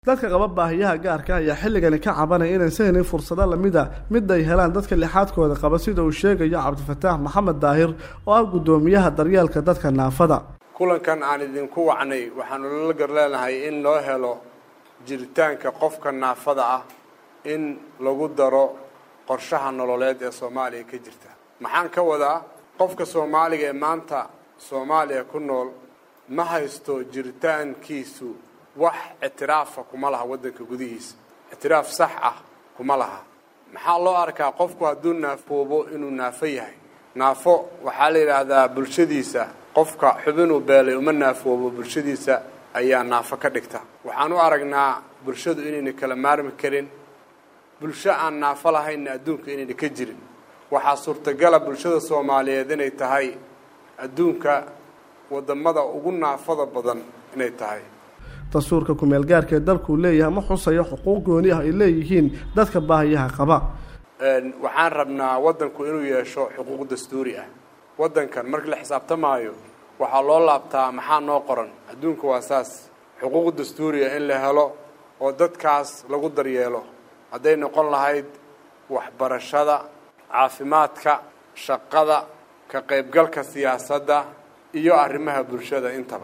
dadka qaba baahiyaha gaarka ah ayaa xilligan ka cabanaya inay sameeyeen fursado lamid ah mid ay helaan dadka lixaadkooda qaba sida uu sheegayo Cabdifataax Maxamed Daahir oo ah gudoomiyaha daryeelka dadka naafada. kulankan aan idinku wacnay waxaan la garleenahay in loo helo jiritaanka qofka naafada ah in lagu daro qorshaha nololeed ee Soomaaliya ka jirta. maxaan ka wadaa qofka Soomaaliga ee maanta Soomaaliya ku nool ma haysto jiritaankiisu wax اعتراف kuma laha wadanka gudihiisa اعتراف sax ah kuma laha maxaa loo arkaa qofku hadduu naafoobo inuu naafo yahay naafo waxaa la yiraahdaa bulshadiisa qofka xubin uu beelay uma naafoobo bulshadiisa ayaa naafo ka dhigta waxaan u aragnaa bulshadu inay kala maarmi karin bulsho aan naafo lahayn adduunka inay ka jirin waxa suurtagal ah bulshada Soomaaliyeed inay tahay adduunka wadamada ugu naafada badan inay tahay dastuurka ku meel gaarka dalku leeyahay ma xusayo xuquuq gooni ah ay leeyihiin dadka baahiyaha qaba waxaan rabnaa wadanku inuu yeesho xuquuq dastuuri ah wadankan marka la xisaabtamaayo waxa loo laabtaa maxaa noo qoran adduunka waa saas xuquuq dastuuri ah in la helo oo dadkaas lagu daryeelo haday noqon lahayd waxbarashada caafimaadka shaqada ka qaybgalka siyaasadda iyo arrimaha bulshada intaba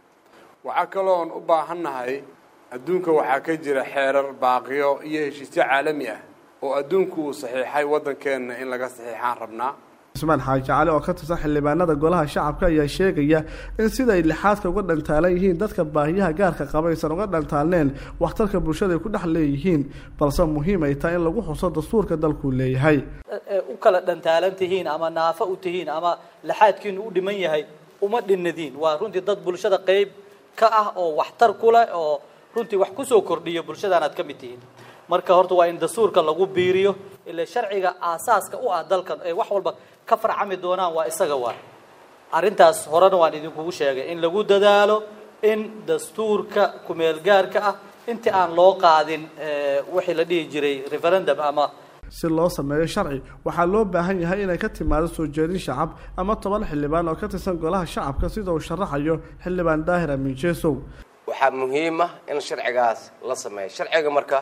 waxa kale oo u baahanahay adduunka waxa ka jira xeerar baaqiyo iyo heshiisyo caalami ah oo adduunku uu saxiixay wadankeena in laga saxiixaan rabnaa Ismaan Xaaji Cali oo ka tirsan xildhibaanada golaha shacabka ayaa sheegaya in sida ay lixaadka uga dhantaalan yihiin dadka baahiyaha gaarka qaba aysan uga dhantaalneen waxtarka bulshada ay ku dhex leeyihiin balse muhiim ay tahay in lagu xuso dastuurka dalku leeyahay u kala dhantaalantihiin ama naafo u tihiin ama lixaadkiinu u dhiman yahay uma dhinadiin waa runtii dad bulshada qayb ka ah oo waxtar kula oo runtii wax ku soo kordhiyo bulshadana aad ka mid tihiin marka horta waa in dastuurka lagu biiriyo ilaa sharciga aasaaska u ah dalkan ee wax walba ka farcami doonaan waa isaga waa arintaas horena waan idinku sheegay in lagu dadaalo in dastuurka ku meel gaarka ah inta aan loo qaadin wixii la dhigi jiray referendum ama si loo sameeyo sharci waxa loo baahan yahay inay ka timaado soo jeedin shacab ama 10 xildhibaan oo ka tirsan golaha shacabka sida uu sharaxayo xildhibaan Daahir Amiin Jeesow waxa muhiim ah in sharcigaas la sameeyo sharciga marka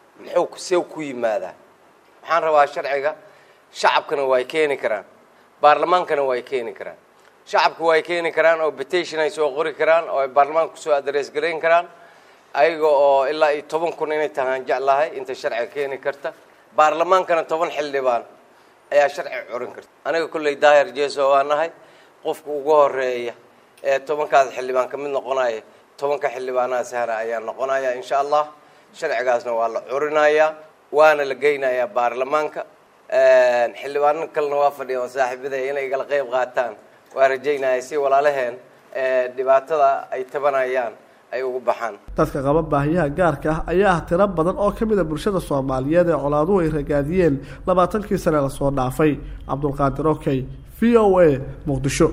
muxuu ku yimaada waxaan rabaa sharciga shacabkana way keeni karaan baarlamaankana way keeni karaan shacabku way keeni karaan oo petition ay soo qori karaan oo baarlamaanku soo address gareyn karaan ayaga oo ilaa 10,000 inay tahaan jeclahay inta sharciga keeni karta baarlamaankana 10 xildhibaan ayaa sharci curin karta aniga kulay Daahir Jeesow aan nahay qofka ugu horeeya ee 10kaas xildhibaan kamid noqonaya 10ka xildhibaanaa sahara ayaa noqonaya insha Allah sharcigaasna waa la curinayaa waana la geynayaa baarlamaanka xildhibaan kalena waa fadhiyaan saaxiibada inay kala qayb qaataan waa rajaynayaa si walaalaheen dhibaatada ay tabanayaan ay ugu baxaan dadka qaba baahiyaha gaarka ah ayaa tiro badan oo kamid ah bulshada Soomaaliyeed ee colaaduhu ay ragaadiyeen 20kii sano la soo dhaafay Cabdulqaadir Okay VOA Muqdisho